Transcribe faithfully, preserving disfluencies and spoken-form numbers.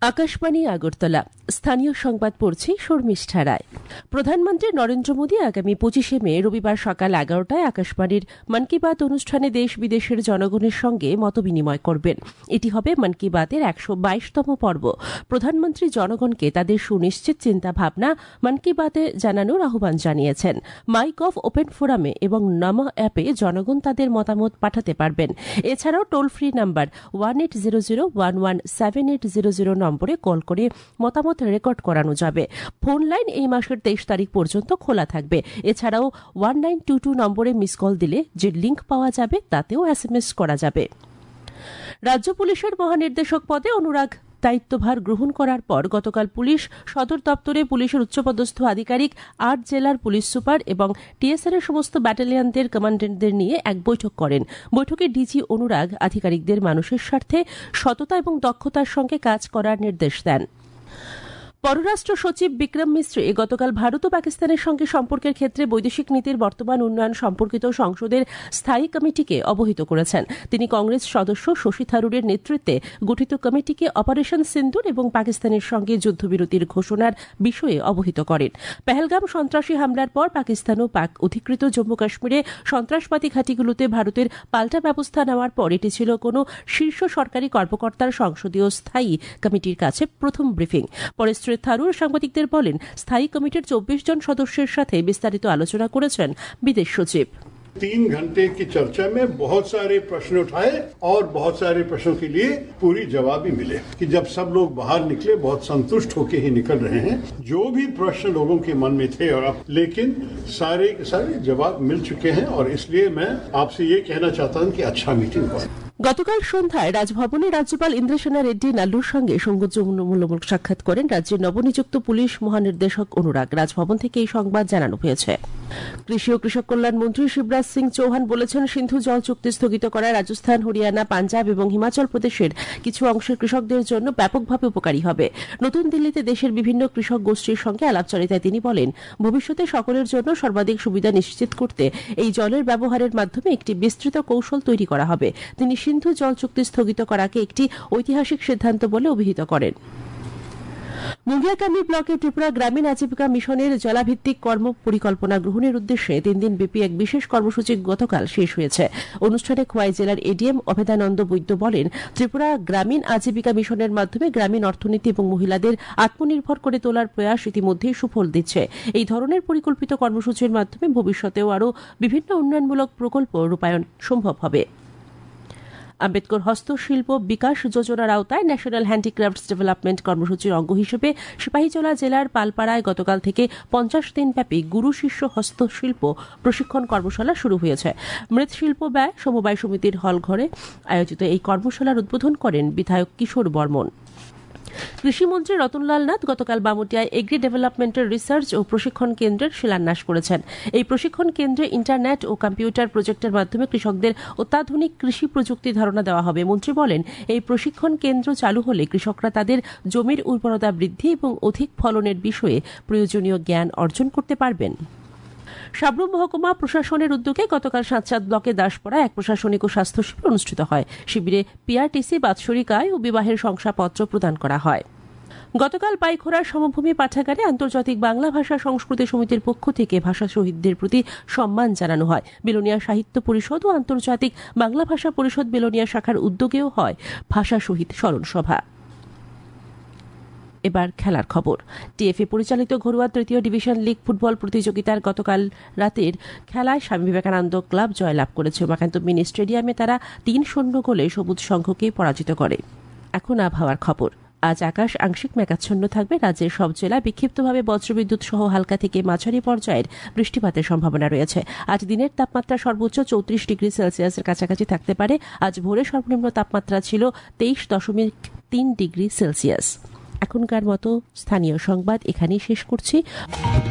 আকাশবাণী আগরতলা স্থানীয় সংবাদ পড়ছি শর্মিষ্ঠা রায়। প্রধানমন্ত্রী নরেন্দ্র মোদী আগামী পঁচিশে মে রবিবার সকাল এগারোটায় আকাশবাণীর মন কি বাত অনুষ্ঠানে দেশ বিদেশের জনগণের সঙ্গে মতবিনিময় করবেন। এটি হবে মন কি বাতের একশো বাইশতম পর্ব। প্রধানমন্ত্রী জনগণকে তাদের সুনিশ্চিত চিন্তা ভাবনা মন কি বাতে জানানোর আহ্বান জানিয়েছেন। মাই গভ ওপেন ফোরামে এবং নমো অ্যাপে জনগণ তাদের মতামত পাঠাতে পারবেন। এছাড়াও toll free number one eight zero zero one one seven eight zero zero নম্বরে কল করে মতামত রেকর্ড করানো যাবে। ফোন লাইন এই মাসের তেইশ তারিখ পর্যন্ত খোলা থাকবে। এছাড়াও ওয়ান নাইন টু টু নম্বরে মিস কল দিলে যে লিঙ্ক পাওয়া যাবে তাতেও এস এম এস করা যাবে। রাজ্য পুলিশের মহানির্দেশক পদে অনুরাগ দায়িত্বভার গ্রহণ করার পর গতকাল পুলিশ সদর দপ্তরে পুলিশের উচ্চপদস্থ আধিকারিক, আট জেলার পুলিশ সুপার এবং টিএসআর এর সমস্ত ব্যাটালিয়নদের কমান্ডেন্টদের নিয়ে এক বৈঠক করেন। বৈঠকে ডিজি অনুরাগ আধিকারিকদের মানুষের স্বার্থে সততা এবং দক্ষতার সঙ্গে কাজ করার নির্দেশ দেন। পররাষ্ট্র সচিব বিক্রম মিশ্রি গতকাল ভারত ও পাকিস্তানের সঙ্গে সম্পর্কের ক্ষেত্রে বৈদেশিক নীতির বর্তমান উন্নয়ন সম্পর্কিত সংসদের স্থায়ী কমিটিকে অবহিত করেছেন। তিনি কংগ্রেস সদস্য শশী থারুরের নেতৃত্বে গঠিত কমিটিকে অপারেশন সিন্দুর এবং পাকিস্তানের সঙ্গে যুদ্ধবিরতির ঘোষণার বিষয়ে অবহিত করেন। পেহেলগাম সন্ত্রাসী হামলার পর পাকিস্তান ও পাক অধিকৃত জম্মু কাশ্মীরে সন্ত্রাসবাদী ঘাঁটিগুলোতে ভারতের পাল্টা ব্যবস্থা নেওয়ার পর এটি ছিল কোন শীর্ষ সরকারি কর্মকর্তার সংসদীয় স্থায়ী কমিটির কাছে প্রথম ব্রিফিং। পরে থারুর সাংবাদিকদের বলেন, স্থায়ী কমিটির চব্বিশ জন সদস্যের সাথে বিস্তারিত আলোচনা করেছেন বিদেশ সচিব। तीन घंटे की चर्चा में बहुत सारे प्रश्न उठाए और बहुत सारे प्रश्नों के लिए पूरी जवाब भी मिले कि जब सब लोग बाहर निकले बहुत संतुष्ट होकर ही निकल रहे हैं। जो भी प्रश्न लोगों के मन में थे और अब लेकिन सारे के सारे जवाब मिल चुके हैं और इसलिए मैं आपसे ये कहना चाहता हूं कि अच्छा मीटिंग हुआ। গতকাল সন্ধ্যায় রাজভবনে রাজ্যপাল ইন্দ্রসেনা রেড্ডি নাল্লুর সঙ্গে সৌজন্যমূলক সাক্ষাৎ করেন রাজ্যের নবনিযুক্ত পুলিশ মহানির্দেশক অনুরাগ। রাজভবন থেকে এই সংবাদ জানানো হয়েছে। কৃষি ও কৃষক কল্যাণ মন্ত্রী শিবরাজ সিং চৌহান বলেছেন, সিন্ধু জল চুক্তি স্থগিত করায় রাজস্থান, হরিয়ানা, পাঞ্জাব এবং হিমাচল প্রদেশের কিছু অংশের কৃষকদের জন্য ব্যাপকভাবে উপকারী হবে। নতুন দিল্লিতে দেশের বিভিন্ন কৃষক গোষ্ঠীর সঙ্গে আলাপচারিতায় তিনি বলেন, ভবিষ্যতে সকলের জন্য সর্বাধিক সুবিধা নিশ্চিত করতে এই জলের ব্যবহারের মাধ্যমে একটি বিস্তৃত কৌশল তৈরি করা হবে। তিনি সিন্ধু জল চুক্তি স্থগিত করাকে একটি ঐতিহাসিক সিদ্ধান্ত বলে অভিহিত করেন। মুঙ্গিয়াকান্দি ব্লকে ত্রিপুরা গ্রামীণ আজীবিকা মিশনের জলাভিত্তিক কর্ম পরিকল্পনা গ্রহণের উদ্দেশ্যে তিন দিন ব্যাপী এক বিশেষ কর্মসূচি গতকাল শেষ হয়েছে। অনুষ্ঠানে খোয়াই জেলার এডিএম অভেদানন্দ বৈদ্য বলেন, ত্রিপুরা গ্রামীণ আজীবিকা মিশনের মাধ্যমে গ্রামীণ অর্থনীতি এবং মহিলাদের আত্মনির্ভর করে তোলার প্রয়াস ইতিমধ্যেই সুফল দিচ্ছে। এই ধরনের পরিকল্পিত কর্মসূচির মাধ্যমে ভবিষ্যতেও আরও বিভিন্ন উন্নয়নমূলক প্রকল্প রূপায়ণ সম্ভব হবে। আম্বেদকর হস্তশিল্প বিকাশ যোজনার আওতায় ন্যাশনাল হ্যান্ডিক্রাফটস ডেভেলপমেন্ট কর্মসূচির অঙ্গ হিসেবে সিপাহীজলা জেলার পালপাড়ায় গতকাল থেকে পঞ্চাশ দিনব্যাপী গুরু শিষ্য হস্তশিল্প প্রশিক্ষণ কর্মশালা শুরু হয়েছে। মৃৎশিল্প ব্যয় সমবায় সমিতির হলঘরে আয়োজিত এই কর্মশালার উদ্বোধন করেন বিধায়ক কিশোর বর্মন। কৃষিমন্ত্রী রতনলাল নাথ গতকাল বামুটিয়ায় এগ্রি ডেভেলপমেন্টের রিসার্চ ও প্রশিক্ষণ কেন্দ্রের শিলান্যাস করেছেন। এই প্রশিক্ষণ কেন্দ্রে ইন্টারনেট ও কম্পিউটার প্রজেক্টের মাধ্যমে কৃষকদের অত্যাধুনিক কৃষি প্রযুক্তি ধারণা দেওয়া হবে। মন্ত্রী বলেন, এই প্রশিক্ষণ কেন্দ্র চালু হলে কৃষকরা তাদের জমির উর্বরতা বৃদ্ধি এবং অধিক ফলনের বিষয়ে প্রয়োজনীয় জ্ঞান অর্জন করতে পারবেন। সাব্রুম মহকুমা প্রশাসনের উদ্যোগে গতকাল সাতচাঁদ ব্লকে দাসপাড়ায় এক প্রশাসনিক ও স্বাস্থ্য শিবির অনুষ্ঠিত হয়। শিবিরে পিআরটিসি, বাৎসরিক আয় ও বিবাহের শংসাপত্র প্রদান করা হয়। গতকাল পাইখোড়ার সমভূমি পাঠাগারে আন্তর্জাতিক বাংলা ভাষা সংস্কৃতি সমিতির পক্ষ থেকে ভাষা শহীদদের প্রতি সম্মান জানানো হয়। বিলোনিয়া সাহিত্য পরিষদ ও আন্তর্জাতিক বাংলা ভাষা পরিষদ বিলোনিয়া শাখার উদ্যোগেও হয় ভাষা শহীদ স্মরণ সভা। এবার খেলার খবর। টিএফএ পরিচালিত ঘরোয়া তৃতীয় ডিভিশন লিগ ফুটবল প্রতিযোগিতার গতকাল রাতের খেলায় স্বামী বিবেকানন্দ ক্লাব জয়লাভ করেছে। উমাকান্ত মিনি স্টেডিয়ামে তারা তিন শূন্য গোলে সবুজ সংঘকে পরাজিত করে। এখন আবহাওয়ার খবর। আজ আকাশ আংশিক মেঘাচ্ছন্ন থাকবে। রাজ্যের সব জেলায় বিক্ষিপ্তভাবে বজ্রবিদ্যুৎ সহ হালকা থেকে মাঝারি পর্যায়ের বৃষ্টিপাতের সম্ভাবনা রয়েছে। আজ দিনের তাপমাত্রা সর্বোচ্চ চৌত্রিশ ডিগ্রি সেলসিয়াসের কাছাকাছি থাকতে পারে। আজ ভোরে সর্বনিম্ন তাপমাত্রা ছিল তেইশ দশমিক তিন ডিগ্রি সেলসিয়াস। এখনকার মতো স্থানীয় সংবাদ এখানেই শেষ করছি।